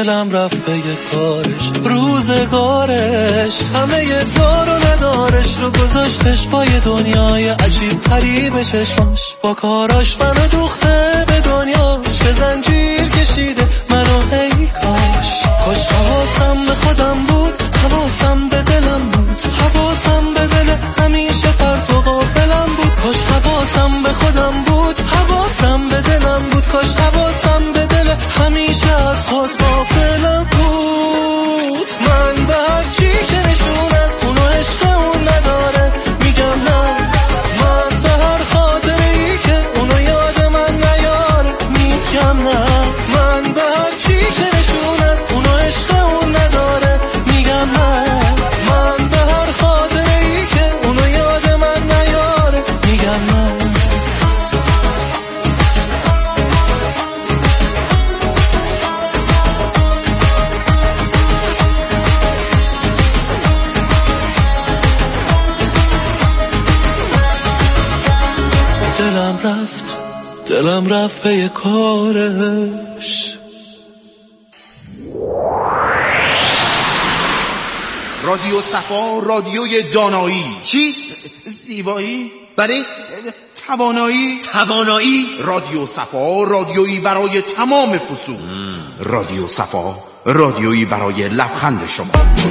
دلم رفت به یه کارش، روزگارش همه دار و ندارش رو گذاشتش با یه دنیای عجیب غریب چشماش. با کاراش منو دوخته به دنیاش، به زنجیر کشیده منو ای کاش. کاش حواسم به خودم بود، حواسم به دلم بود، حواسم به دل همیشه پرت و غافلم بود. کاش حواسم به خودم بود، حواسم به دلم بود، کاش حواسم به دل همیشه از خود غافلم بود. من به هر چی که نشون از اون و عشق اون نداره میگم نه، من به هر خاطری که اونو یاد من نیاره میگم نه، من به هر چی که نشون از اون و عشق اون نداره میگم نه، من به هر خاطری که اونو یاد من نیاره میگم نه. دلم رفت به یه کارش. رادیو صفا، رادیوی دانایی. چی؟ زیبایی؟ برای توانایی. رادیو صفا، رادیویی برای تمام فصول. رادیو صفا، رادیویی برای لبخند شما.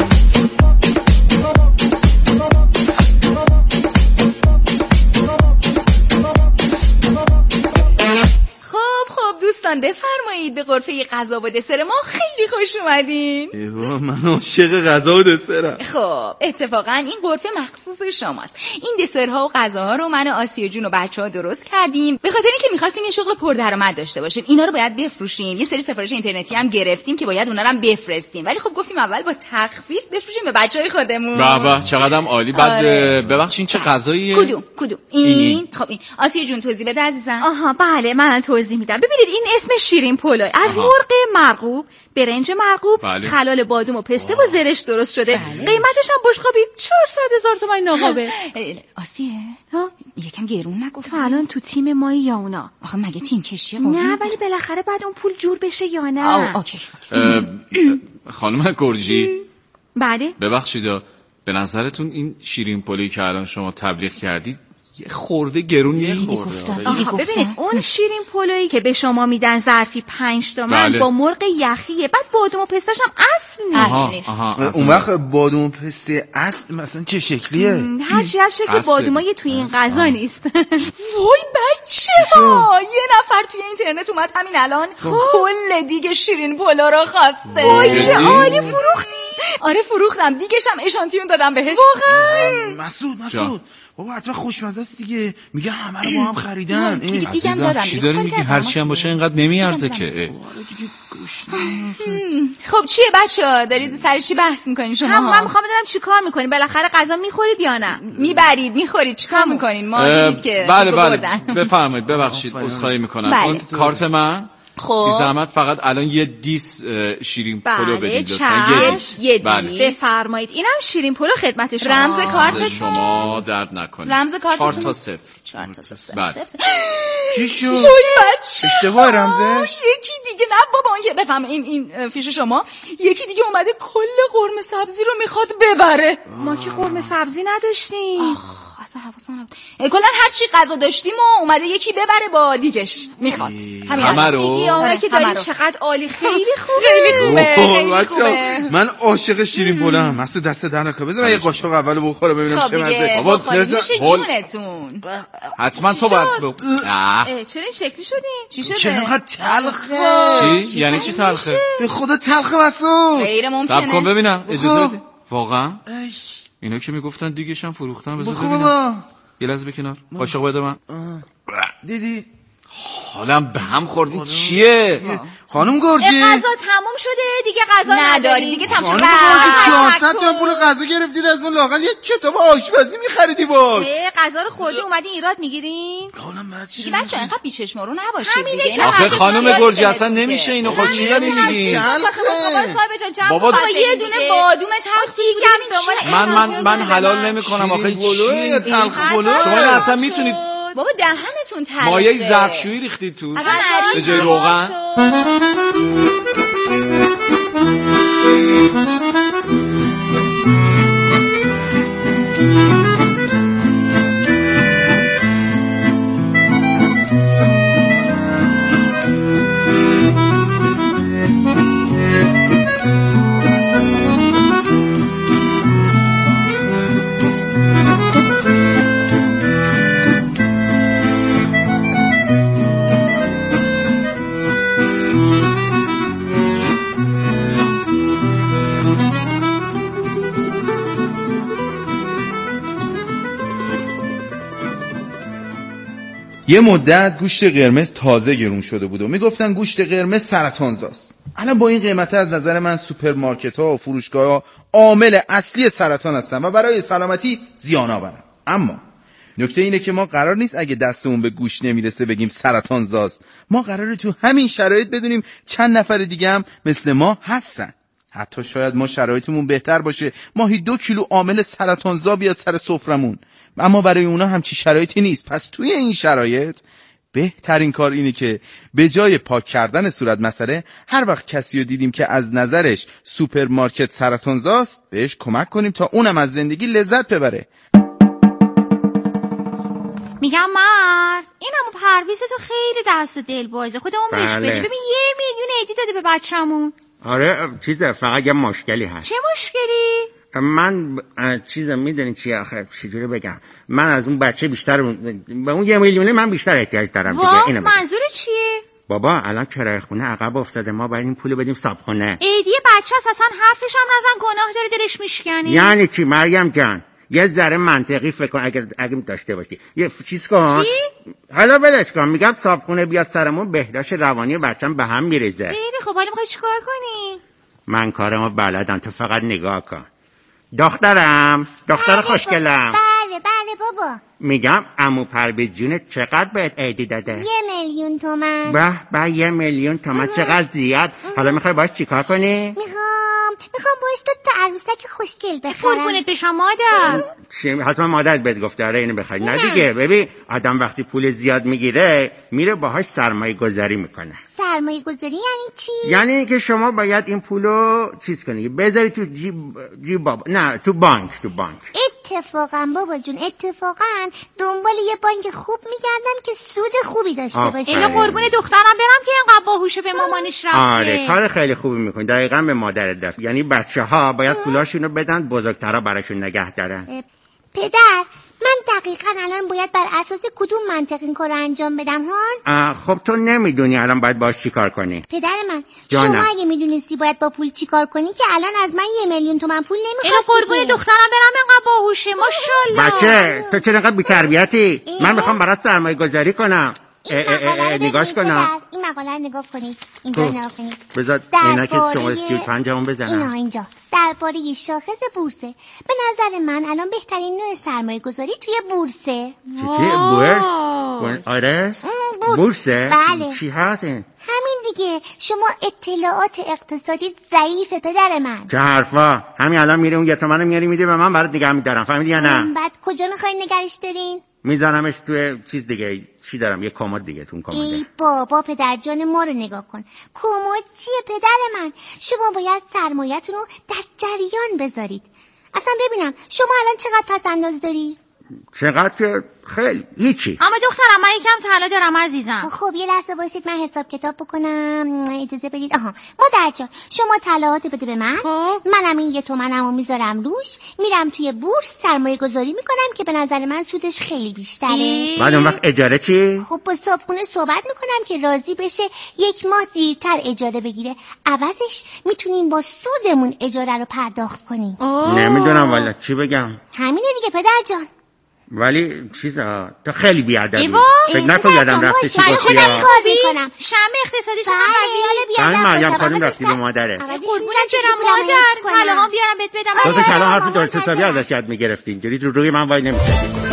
دوستان بفرمایید به غرفه غذا و دسر ما خیلی خوش اومدین. ایوا من عاشق غذا و دسرم. خب اتفاقا این غرفه مخصوص شماست. این دسرها و غذاها رو من و آسیا جون و بچه‌ها درست کردیم به خاطر اینکه می‌خواستیم یه شغل پردرآمد داشته باشیم. اینا رو باید بفروشیم. یه سری سفارش اینترنتی هم گرفتیم که باید اونا رو هم بفرستیم. ولی خب گفتیم اول با تخفیف بفروشیم به بچه‌های خودمون. به چقدرم عالی. بعد ببخشید چه غذاییه؟ کدوم؟ این خب این آسیا جون توضیح بده عزیزم. آها بله من توضیح میدم. ببینید این اسم شیرین پلو از مرغ مرغوب، برنج مرغوب، خلال بادوم و پسته و زرش درست شده. قیمتش هم بشقابی 400,000 تومان ناقابه. آسیه یکم گرون نگفت؟ تو الان تو تیم مایی یا اونا؟ آخه مگه تیم کشیه؟ نه ولی بالاخره بعد اون پول جور بشه یا نه. اوکی. خانم گرجی بله ببخشید به نظرتون این شیرین پلویی که الان شما تبلیغ کردید یه خورده گرون نیست؟ ببینید اون شیرین پلویی که به شما میدن ظرفی 5 تومن با مرغ یخیه، بعد بادوم و پستش هم اصل نیست. اون وقت بادوم و پسته اصل مثلا چه شکلیه؟ هرچی از شکل بادومای توی این غذا نیست. وای بچه‌ها یه نفر توی اینترنت اومد همین الان کل دیگه شیرین پلو رو خواسته. وای چه عالی فروختی. آره فروختم، دیگه‌ش هم اشانتیون دادم بهش. واقعا مسعود بابا حتما خوشمزه است دیگه. میگه همه رو با هم خریدن. دیگه دادم. چی داری میگی؟ هرچی هم باشه اینقدر نمیارزه که. خب چیه بچه‌ها دارید سر چی بحث میکنین شما؟ من میخوام بدونم چیکار میکنین. بالاخره غذا میخورید یا نه؟ میخورید چیکار میکنین؟ ما دیدید که بله بفرمایید. ببخشید عذرخواهی میکنم. اون کارت من بی زحمت فقط الان یه دیس شیرین پلو بدید لطفاً. بفرمایید. اینم شیرین پلو خدمت شما. رمز کارت شما درد نکنید. رمز کارت 4 تا 0. چی شد؟ اشتباه رمزش؟ یکی دیگه نه بابا اون که بفهم این فیش شما یکی دیگه اومده کل قرمه سبزی رو میخواد ببره. ما که قرمه سبزی نداشتیم. اصلا حواسم نبود. کلا هر چی غذا داشتیم و اومده یکی ببره با دیگش میخواد. همین اصلا که داریم چقدر عالی. خیلی خوبه. من عاشق شیرین پلوام. مثلا دست در نکنه. بذار من یه قاشق اولو بخورم ببینم چه مزه. بابا میشه جونتون. حتما تو باید چرا این شکلی شدین؟ چی شده؟ چقدر تلخه. چی؟ یعنی چی تلخه؟ به خدا تلخه مسعود. غیر ممکنه. صبر کن ببینم. اجازه بده. واقعا؟ اینا که میگفتن دیگه‌ش هم فروختن. بذار ببینم. یه لحظه بکنار. قاشق بده من. دیدی؟ حالم به هم خوردین چیه؟ خانم گرجی غذا تموم شده دیگه. غذا نداری دیگه تموم شده. 400 تا پول غذا گرفتید از من. لااقل یک کتاب آشپزی می‌خریدی باش. غذا رو خوردی اومدین ایراد میگیرین؟ دیگه بچه‌ها اینقدر بیچشمارو نباشید دیگه. آخه خانم گرجی اصلا نمیشه اینو. خب چی داری میگی؟ بابا یه دونه بادوم تلخ دیگه من حلال نمی‌کنم. آخه چی تلخ پلو؟ شما اصلا میتونید بابا دهنتون تلخه. مایه ظرفشویی ریختید تو به جای روغن. یه مدت گوشت قرمز تازه گرون شده بود و میگفتن گوشت قرمز سرطانزاست. الان با این قیمته از نظر من سوپرمارکت‌ها و فروشگاه‌ها عامل اصلی سرطان هستن و برای سلامتی زیان آورن. اما نکته اینه که ما قرار نیست اگه دستمون به گوشت نمیرسه بگیم سرطانزاست. ما قراره تو همین شرایط بدونیم چند نفر دیگه هم مثل ما هستن. حتی شاید ما شرایطمون بهتر باشه، ماهی 2 کیلو عامل سرطانزا بیاد سر سفرمون، اما برای اونا همچی شرایطی نیست. پس توی این شرایط بهترین کار اینه که به جای پاک کردن صورت مسئله، هر وقت کسی رو دیدیم که از نظرش سوپرمارکت سرطانزاست بهش کمک کنیم تا اونم از زندگی لذت ببره. میگم مرد، این همون پرویز تو خیلی دست و دل بازه، خود عمرش بده. ببین 1 میلیون ایدی داده به بچه‌مون. آره چیزه، فقط یه مشکلی هست. چه مشکلی؟ من چیزه میدونی چیه آخه چجوری بگم، من از اون بچه بیشتر به اون 1 میلیونه من بیشتر احتیاج دارم دیگه. اینو منظور چیه؟ بابا الان کرایه خونه عقب افتاده، ما باید این پولو بدیم صابخونه. ایدی بچه اصلا حرفش هم نزن، گناه داره دلش میشکنی. یعنی چی مریم جان؟ یه ذره منطقی فکر کن اگه داشته باشی. یه چیز کن. حالا ولش کن، میگم صابخونه بیاد سرمون، بهداشت روانی بچه‌م به هم میریزه. خیلی خب، حالا میخوای چیکار کنی؟ من کارمو بلدم، تو فقط نگاه کن. دخترم، دختر خوشگلم. بله بابا. میگم عمو پرویز جونت چقدر بهت عیدی داده؟ 1 میلیون تومن. به 1 میلیون تومن چقدر زیاد. حالا میخوای باش چیکار کنی؟ میخوام باش تو عروسک خوشگل بخرم. قربونت بشم مادر. حتما مادرت بهت گفته آره اینو بخری. نه دیگه، ببین آدم وقتی پول زیاد میگیره میره باهاش سرمایه گذاری میکنه. سرمایه گذاری یعنی چی؟ یعنی اینکه شما باید این پولو چیز کنی، بذاری تو جیب بابا، نه تو بانک. اتفاقا بابا جون، اتفاقا دنبال یه بانک خوب میگردم که سود خوبی داشته باشه. اینو قربون دخترم برم که اینقدر باهوشه به مامانش رفته. آره کار خیلی خوبی میکنی، دقیقاً به مادرت رفت. یعنی بچه‌ها باید پولاشونو بدن، بزرگترا براشون نگه دارن. پدر، من دقیقاً الان باید بر اساس کدوم منطق این کارو انجام بدم هان؟ خب تو نمیدونی الان باید باش چیکار کنی؟ پدر من، شما اگه میدونستی باید با پول چیکار کنی که الان از من 1 میلیون تومن پول نمیخواستی. اینو قربون دخترم برم، اینقدر باهوشه ماشاءالله. بچه تو چرا اینقدر بی‌تربیتی؟ من میخوام برات سرمایه گذاری کنم. نگاش کنم. این مقاله رو نگاه کنید. اینجا نگاه کنید. بذار عینک شما 35 همون بزنم. اینجا درباره شاخص بورسه. به نظر من الان بهترین نوع سرمایه گذاری توی بورسه. بورس؟ آره؟ بورسه؟ بله. چی هست این؟ همین دیگه. شما اطلاعات اقتصادی ضعیفه پدر من. چه حرفا؟ همین الان میره اون 1 تومن میاری میده به من، برات نگه می‌دارم. فهمیدی یا نه؟ بعد کجا می‌خواید نگرش دارین؟ میذارمش توی چیز دیگه. چی دارم؟ یه کمد دیگه تو اون کمده. ای بابا پدر جان ما رو نگاه کن. کمد چیه پدر من؟ شما باید سرمایه‌تون رو در جریان بذارید. اصلا ببینم شما الان چقدر پس انداز داری؟ چقدر که خیلی هیچی. اما دخترم من یکم طلا دارم عزیزم. خب یه لحظه وایسید من حساب کتاب بکنم. اجازه بدید. مادر جان شما طلاهات بده به من. منم این 1 تومنمو میذارم روش، میرم توی بورس سرمایه گذاری میکنم که به نظر من سودش خیلی بیشتره. بعد اون وقت اجاره چی؟ خب با صاحبخونه صحبت میکنم که راضی بشه 1 ماه دیرتر اجاره بگیره، عوضش میتونیم با سودمون اجاره رو پرداخت کنیم. نمیدونم والا چی بگم. همینه دیگه پدر جان. ولی چیزا تو خیلی بیادبی. فکر نکن یادم رفته چی گفتی. من کار میکنم. شمع اقتصادی شما قویه. مریم خانم رفتی به مادره. قربونت برم مادر، طلاهام بیارم بهت بدم. تو کلام حرف درست حسابی ازش یاد میگرفتی. اینجوری روی من وای نمی‌کردی.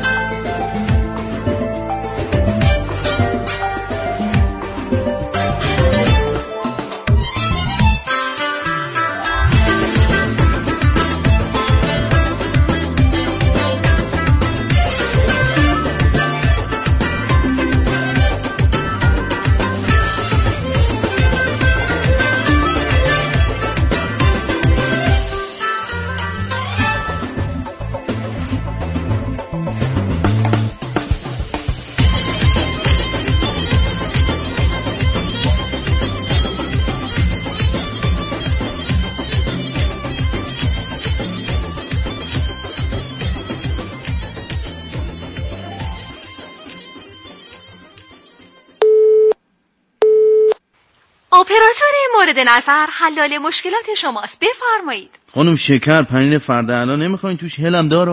اپراتور مورد نظر حلال مشکلات شماست، بفرمایید. خانم شکر پنیر فرد الان نمیخواین توش هلم دارو؟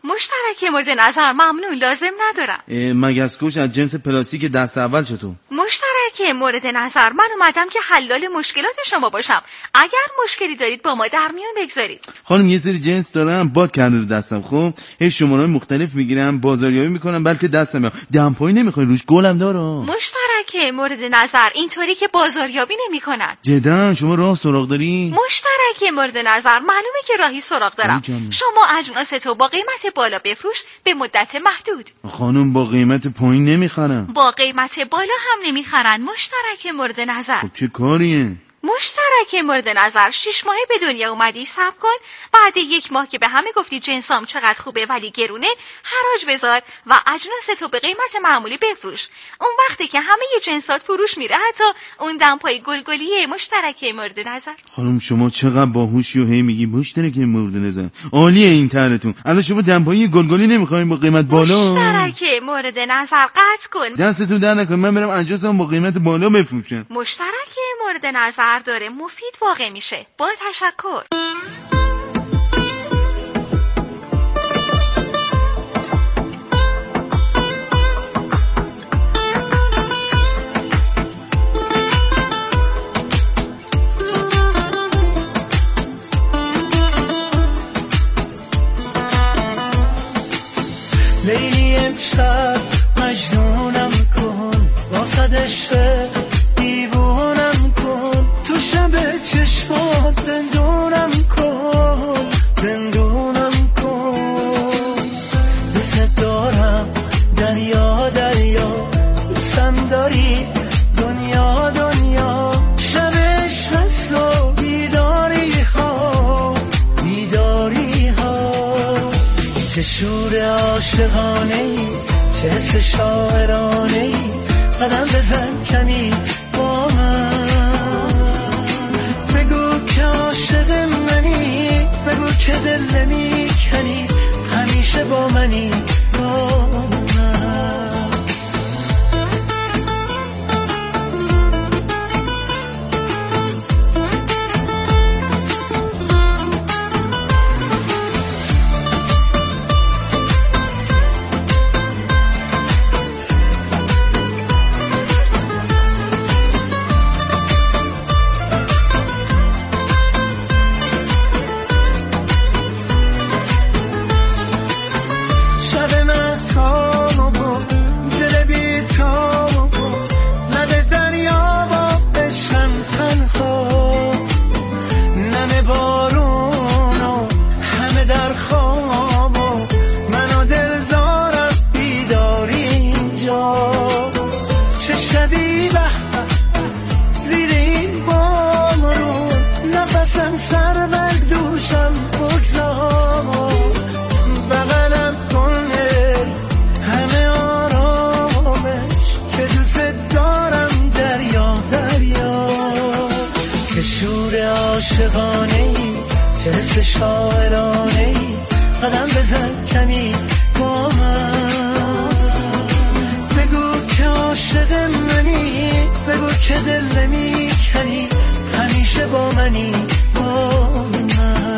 مشترک مورد نظر ممنون، لازم ندارم. مگسکش از جنس پلاستیک دست اول چطور؟ مشترک مورد نظر من اومدم که حلال مشکلات شما باشم. اگر مشکلی دارید با ما در میون بگذارید. خانم یه سری جنس دارم باد کرده رو دستم، خب هی شماره‌های مختلف میگیرم، بازاریابی میکنم، بلکه دستم میام دمپایی نمیخوای روش گلم داره. مشترک مورد نظر اینطوری که بازاریابی نمیکنن. جدا شما راه سراغ داری؟ مشترک مورد نظر معلومه که راهی سراغ دارم. شما اجناستو با قیمت بالا بفروش به مدت محدود. خانم با قیمت پایین نمیخرم. با قیمت بالا هم نمیخرن. مشترک مورد نظر. خب چه کاریه؟ مشترک مورد نظر 6 ماهه به دنیا اومدی، صبر کن، بعد 1 ماه که به همه گفتی جنسام چقدر خوبه ولی گرونه، حراج بذار و اجناستو به قیمت معمولی بفروش. اون وقتی که همه جنسات فروش میره، حتی اون دمپای گلگلیه مشترک مورد نظر. خانم شما چقدر باهوشی و هی میگی مشترک مورد نظر. عالیه این طرحتون. الان شما دمپایی گلگلی نمیخواین با قیمت بالا؟ مشترک مورد نظر قطع کن. دستتون در نکن، من برم اجناسم با قیمت بالا بفروشم. مشترک مورد نظر داره مفید واقع میشه. با تشکر. لیلی امشب مجنونم کن، واسد عشق دیوونم کن، تو شب چشمات زندونم کن، زندونم کن. دوست دارم دریا دریا، دوستم داری دنیا دنیا، شب عشق و بیداری ها بیداری ها. چه شور عاشقانه ای، چه حس شاعرانه ای، قدم بزن کمی با من، بگو که عاشق منی، بگو که دل نمیکنی، همیشه با منی با من. شاعرانه ای، قدم بزن کمی با من، بگو که عاشق منی، بگو که دل نمیکنی، همیشه با منی با من.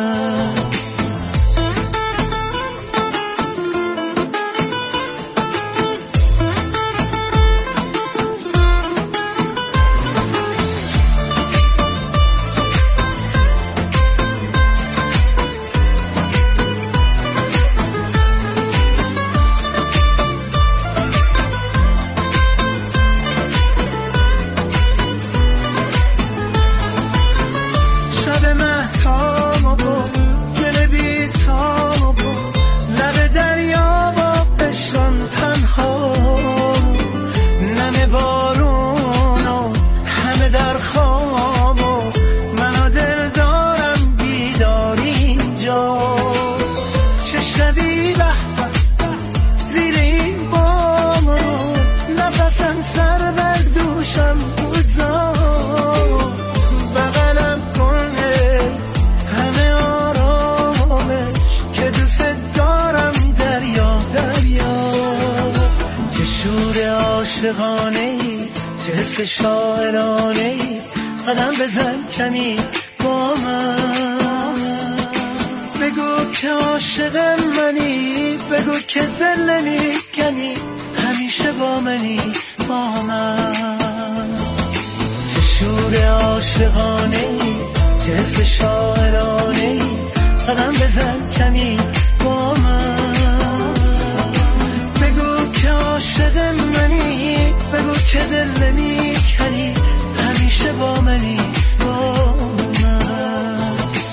شاعرانه ای، قدم بزن کمی با من، بگو که عاشق منی، بگو که دل نمیکنی همیشه با منی با من. چه شور عاشقانه ای چه حس شاعرانه ای قدم بزن کمی با من. بگو که عاشق منی بگو که دل نمیکنی همیشه با منی با من.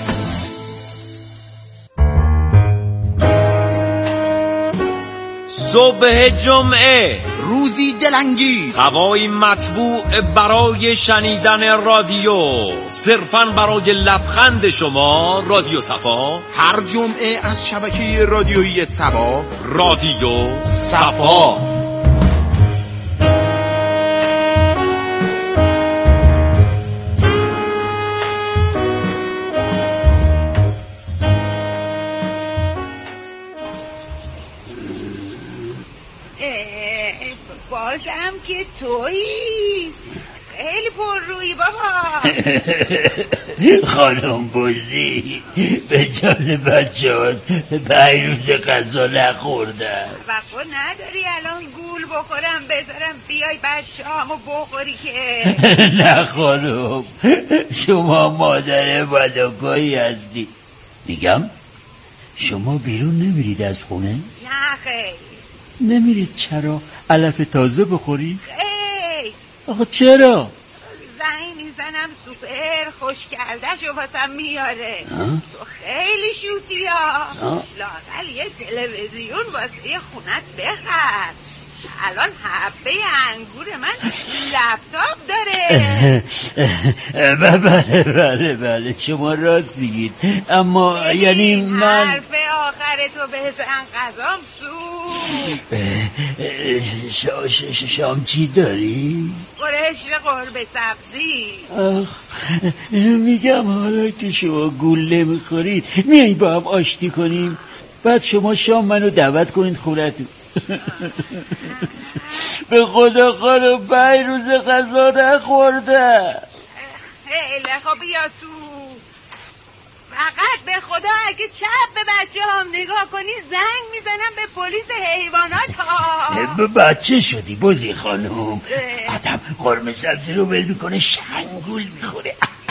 صبح جمعه روزی دلانگیز، هوایی مطبوع برای شنیدن رادیو، صرفاً برای لبخند شما. رادیو صفا هر جمعه از شبکه رادیویی صفا. رادیو صفا. بازم که تویی خیلی پر روی بابا. خانم بوزی به جان بچه‌هات 5 روز غذا نخوردم. وقت نداری الان گول بخورم بذارم بیای بچه‌هامو بخوری که؟ نه خانم، شما مادر بلاگاهی هستی. میگم شما بیرون نمیرید از خونه؟ نه خیلی. نمیرید چرا؟ علف تازه بخوری؟ خیلی. آخه چرا؟ زنگ میزنم سوپر خوش کرده‌شو واسم میاره. تو خیلی شوتی ها. لااقل یه تلویزیون واسه خونت بخر. الان حبه انگور من لپتاپ داره. بله شما راست میگید، اما یعنی من حرف آخر تو بزن غذام سو. شام چی داری؟ قرشت قرمه سبزی. میگم حالا که شما گول نمیخورید میایی با هم آشتی کنیم، بعد شما شام منو دعوت کنید خونتون. به خدا خانم 5 روز غذا نخورده. خیلی خب بیا تو. فقط به خدا اگه چپ به بچه هم نگاه کنی زنگ میزنم به پلیس حیوانات ها. به بچه شدی بوزی خانم. آدم قرمه سبزی رو ول میکنه شنگول میخوره.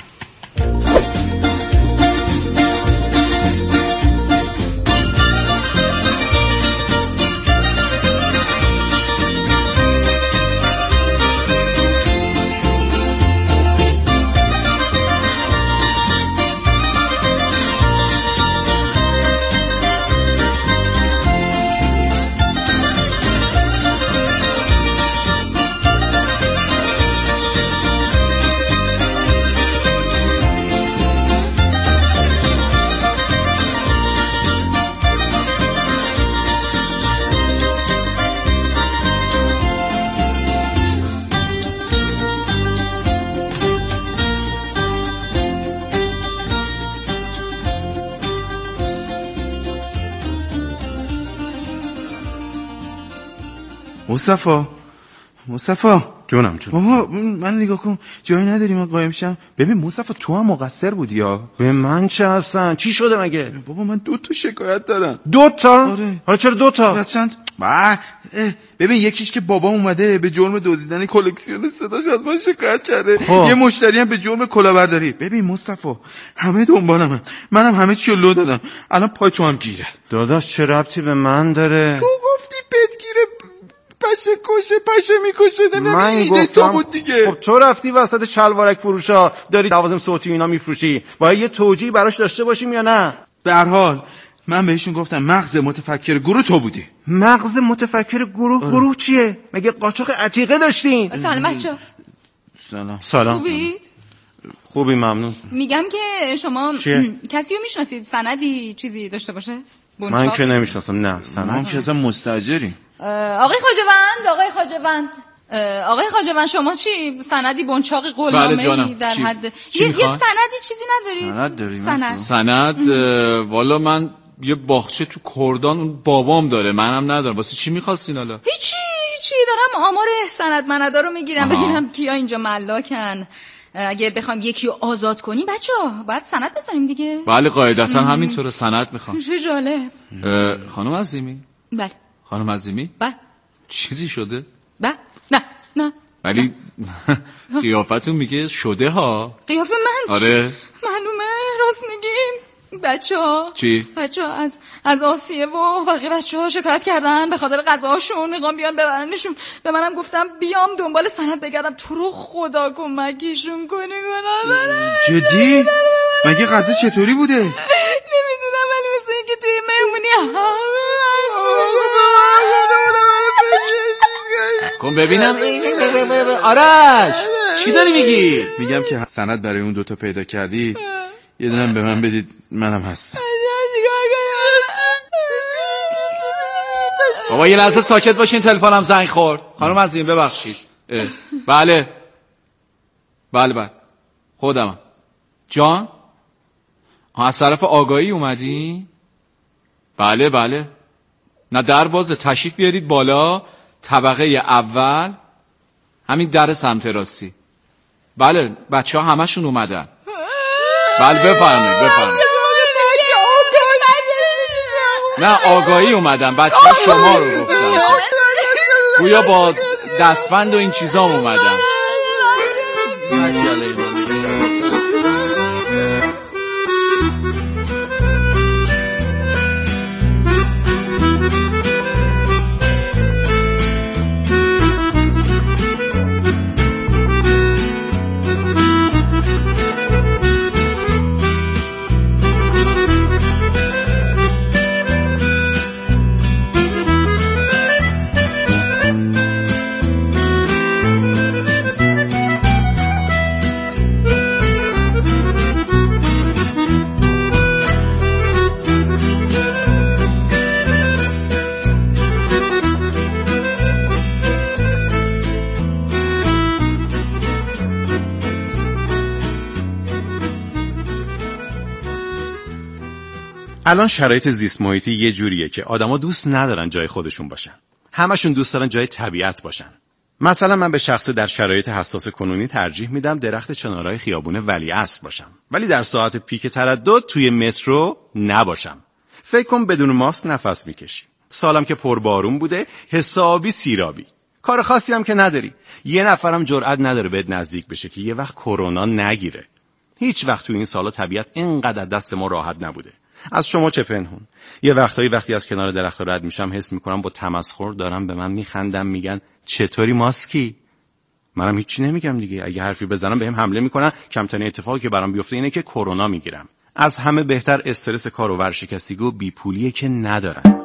مصطفی جونم بابا من نگاه کن، جایی نداری من قایم شم؟ ببین مصطفی تو هم مقصر بودی یا؟ به من چه هستن؟ چی شده مگه؟ بابا من 2 تا شکایت دارم. 2 تا؟ آره. حالا چرا 2 تا؟ بس چند؟ ببین یکیش که بابا اومده به جرم دزدیدن کلکسیون صداش از من شکایت کرده. یه مشتری هم به جرم کلاهبرداری. ببین مصطفی همه دنبالمن، منم همه چی رو لو دادم، الان پای تو هم گیره. داداش چه ربطی به من داره؟ تو گفتی پت گیره پشه میکشه. من گفتم تو بود دیگه. خب تو رفتی وسط شلوارک فروشا داری لوازم صوتی اینا میفروشی، باید یه توجیه براش داشته باشیم یا نه؟ به هر حال من بهشون گفتم مغز متفکر گروه تو بودی. مغز متفکر گروه؟ گروه چیه؟ مگه قاچاق عتیقه داشتین؟ سلام بچه. سلام. خوبی ممنون. میگم که شما کسی رو میشناسید سندی چیزی داشته باشه؟ من که نمیشناسم. نه سند. ما که اصلا مستاجریم. آقای خواجه‌وند شما چی؟ سندی بنچاق قلامه‌ای در حد یه سندی چیزی ندارید؟ سند والا من یه باغچه تو کردان اون بابام داره، منم ندارم. واسه چی می‌خواستین حالا؟ هیچی دارم آمار سندمندا رو میگیرم ببینم کیا اینجا ملاکن. اگه بخوایم یکی رو آزاد کنیم بچه‌ها باید سند بزنیم دیگه. بله قاعدتا همینطوره، سند میخوام. چه جالب. خانم عظیمی بله. خانم عظیمی؟ بله. چیزی شده؟ بله. نه ولی قیافتون میگه شده ها. قیافه من؟ آره معلومه. راست میگین. بچه‌ها چی؟ بچه‌ها از آسیه و بقیه بچه‌ها شکایت کردن به خاطر غذاهاشون، میخوام بیان ببرنشون. به منم گفتم بیام دنبال سند بگردم. تو رو خدا کمکیشون کنی. جدی؟ مگه غذا چطوری بوده؟ نمیدونم ولی مثل این که توی مهمونی کن ببینم. آرش چی داری میگی؟ میگم که سند برای اون دوتا پیدا کردی، یه دونم به من بدید، منم هستم. بابا یه لحظه ساکت باشین، تلفنم زنگ خورد. خانم عظیمی ببخشید. بله خودمم. جان از طرف آگاهی اومدی؟ بله نه در بازه، تشریف بیارید بالا، طبقه اول، همین در سمت راستی. بله بچه ها همشون اومدن. بله بفرمایید. نه آگاهی اومدن، بچه ها شما رو گفتن، گویا با دستبند و این چیزا اومدن. الان شرایط زیست محیطی یه جوریه که آدما دوست ندارن جای خودشون باشن. همشون دوست دارن جای طبیعت باشن. مثلا من به شخص در شرایط حساس کنونی ترجیح میدم درخت چنارای خیابون ولیعصر باشم، ولی در ساعت پیک تردد توی مترو نباشم. فکر کن بدون ماسک نفس میکشی. سالم که پربارون بوده، حسابی سیرابی. کار خاصی هم که نداری. یه نفرم جرئت نداره بهت نزدیک بشه که یه وقت کرونا نگیره. هیچ وقت تو این سالا طبیعت اینقدر دست ما راحت نبوده. از شما چه پنهون؟ یه وقتی از کنار درخت رد میشم حس میکنم با تمسخر دارم به من میخندم، میگن چطوری ماسکی؟ منم هیچی نمیگم دیگه. اگه حرفی بزنم بهم حمله میکنن. کمترین اتفاقی که برام بیفته اینه که کرونا میگیرم. از همه بهتر استرس کار و ورشکستگی و بیپولیه که ندارم.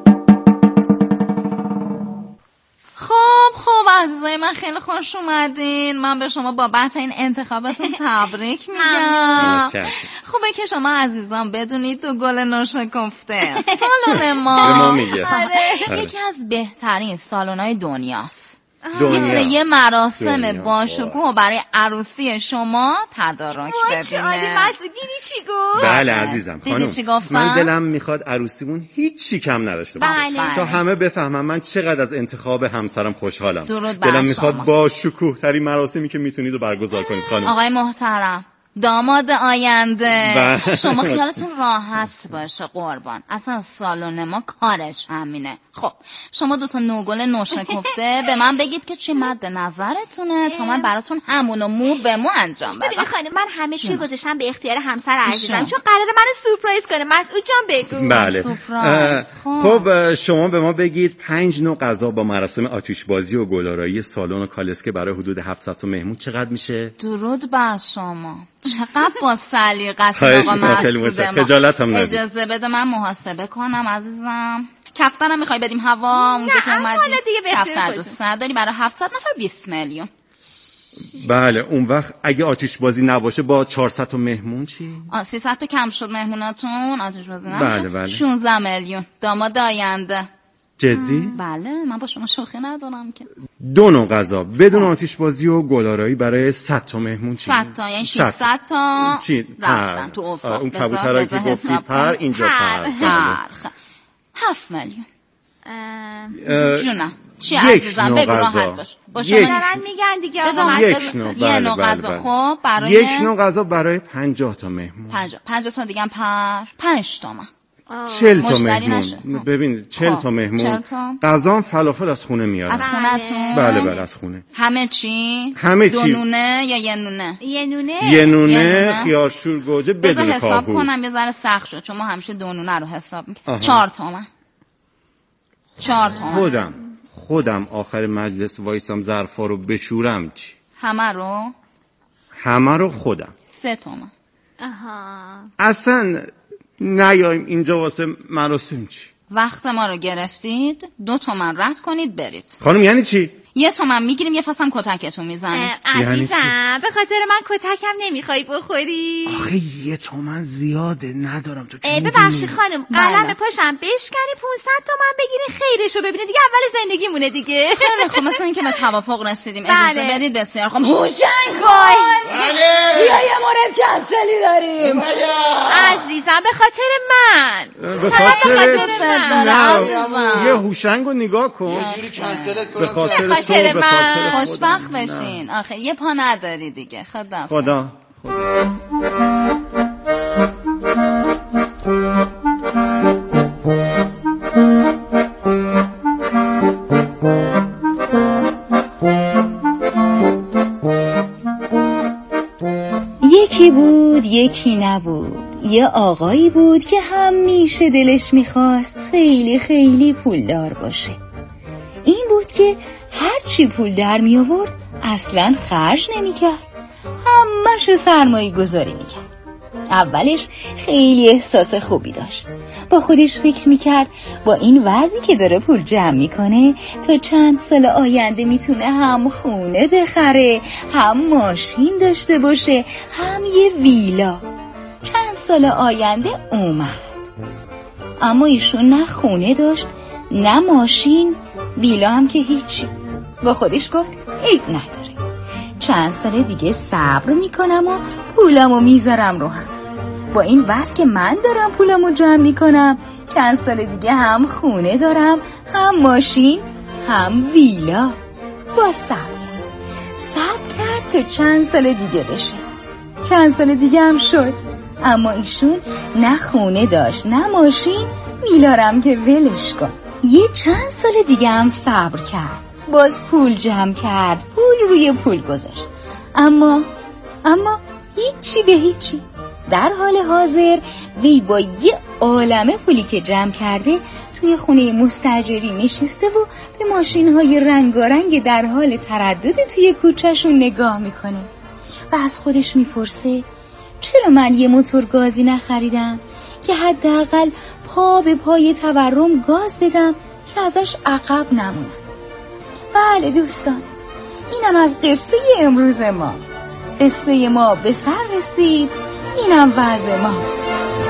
خب عزیزای من خیلی خوش اومدین. من به شما بابت این انتخابتون تبریک میگم. خوبه که شما عزیزان بدونید تو گل ناشکفته سالن ما یکی از بهترین سالن‌های دنیاست. میتونه یه مراسم باشکوه برای عروسی شما تدارک ببینه. دیدی چی گفت؟ بله عزیزم خانم، دیدی چی گفتم؟ من دلم میخواد عروسیمون هیچی کم نداشته باشه. تا همه بفهمن من چقدر از انتخاب همسرم خوشحالم. دلم میخواد با شکوه ترین مراسمی که میتونید رو برگزار کنید خانم. آقای محترم، داماد آینده، شما خیالتون راحت باشه قربان. اصلا سالن ما کارش همینه. خب شما دوتا نوگل نوشکفته به من بگید که چی مد نظرتونه تا من براتون همونو مو به مو انجام بدم. ببین خانم، من همه چی گذاشتم به اختیار همسر عزیزم چون قراره منو سورپرایز کنه. مسعود جان بگو. بله خب شما به ما بگید 5 نوع غذا با مراسم آتشبازی و گل‌آرایی سالن و کالسکه برای حدود 700 تا مهمون چقدر میشه؟ درود بر شما. چقدر با سلیقه‌ست آقا مسعود. خجالتم ندید. اجازه بده من محاسبه کنم عزیزم. کفترم میخوای بدیم هوا اونجا که اومدی؟ کفتر دوست نداری برای 700 نفر 20 میلیون. بله اون وقت اگه آتش بازی نباشه با 400 تا مهمون چی؟ 300 تا کم شد مهموناتون. آتش بازی نباشه بله. 16 میلیون. داماد آینده. جدی؟ بله من با شما شوخی ندارم که. 2 نوع غذا بدون آتش بازی و گل‌آرایی برای 100 تا مهمون چی؟ 100 تا یعنی 600 تا چی؟ رفتن تو افاق. اون کبوترایی که گفتی پر اینجا پر 7 میلیون. جونم چی عزیزم بگو راحت باش. شما دارن میگن دیگه آقا یه نوع غذا. خب برای یک نوع غذا برای 50 تا مهمون. 50 تا دیگه پر 5 تومن. 40 تا مهمون. ببین 40 تا مهمون. غذا فلافل از خونه میارن. از خونه‌تون؟ بله از خونه. همه چی؟ همه چی. 2 نونه یا یه نونه؟ یه نونه خیارشور گوجه بدون کاهو. بذار حساب کنم یه ذره سخت شد چون ما همیشه 2 نونه رو حساب می‌کنیم. 4 تومن. 4 تومن. خودم آخر مجلس وایسام ظرفا رو بشورم چی؟ همه رو خودم. 3 تومن. اصلا نیایم اینجا واسه مراسم چی؟ وقت ما رو گرفتید 2 تومن رد کنید برید. خانم یعنی چی؟ 1 تومن میگیریم یه فصل هم کتکتون میزنیم. عزیزم به خاطر من کتکم نمیخوای بخوری؟ آخه 1 تومن زیاده ندارم تو که ببخشید خانم قلم پاشم بشکنی 500 تومن بگیری خیرشو ببینه دیگه اول زندگیمونه دیگه. خیلی خب مثلا اینکه به توافق رسیدیم. اجازه بدید بسیار خب هوشنگ کن. بیا یه مورد کنسلی داریم. عزیزم به خاطر من. به خاطر یه هوشنگو نگاه کن. به خاطر من خوشبخت بشین. آخه یه پا نداری دیگه. خدا یکی بود یکی نبود. یه آقایی بود که همیشه دلش میخواست خیلی خیلی پولدار باشه. این بود که هرچی پول در می آورد اصلا خرج نمی کرد. همه‌شو سرمایه گذاری می کرد. اولش خیلی احساس خوبی داشت. با خودش فکر می کرد با این وضعی که داره پول جمع می کنه تا چند سال آینده می تونه هم خونه بخره، هم ماشین داشته باشه، هم یه ویلا. چند سال آینده اومد. اما ایشون نه خونه داشت، نه ماشین، ویلا هم که هیچی. با خودش گفت عیب نداره، چند سال دیگه صبر میکنم و پولمو میذارم رو هم. با این وضع که من دارم پولمو جمع میکنم چند سال دیگه هم خونه دارم، هم ماشین، هم ویلا. با صبر کرد تا چند سال دیگه بشه. چند سال دیگه هم شد. اما ایشون نه خونه داشت، نه ماشین، ویلارم که ولش کن. یه چند سال دیگه هم صبر کرد. باز پول جمع کرد، پول روی پول گذاشت. اما هیچی به هیچی. در حال حاضر وی با یه عالمه پولی که جمع کرده توی خونه مستاجری نشسته و به ماشین‌های رنگارنگ در حال تردد توی کوچه‌شون نگاه میکنه و از خودش میپرسه چرا من یه موتور گازی نخریدم که حداقل پا به پای تورم گاز بدم که ازش عقب نمونم. بله دوستان، اینم از قصه امروز ما. قصه ما به سر رسید، اینم وضع ماست.